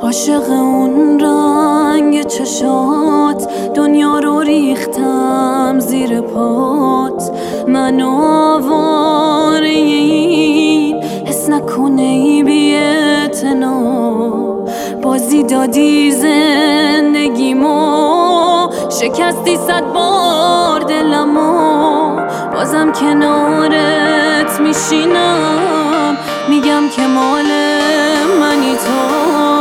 عاشق اون رنگ چشات، دنیا رو ریختم زیر پات. من آواره این حس نکنه ای بی‌اعتنا، بازی دادی زندگیمو، شکستی 100 بار دلمو. بازم کنارت میشینم، میگم که مال منی تو.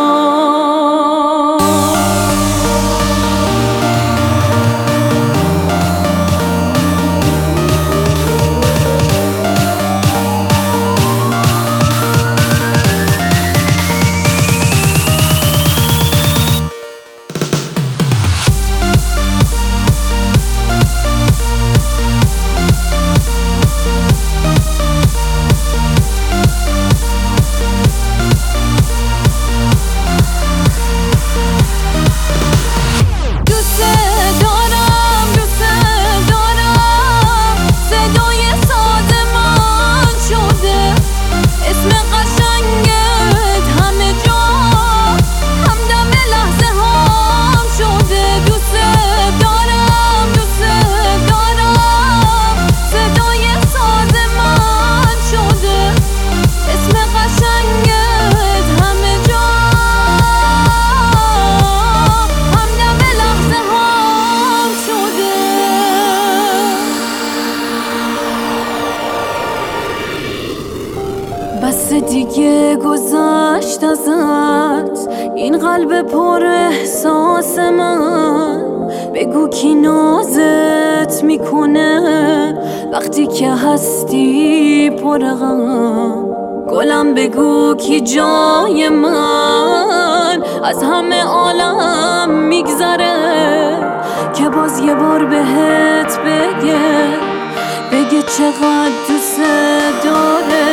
بس دیگه گذشت ازت این قلب پر احساس من. بگو کی نازت میکنه وقتی که هستی پر غم. گلم بگو کی جای من از همه عالم میگذره، که باز یه بار بهت بگه چقدر دوست داره.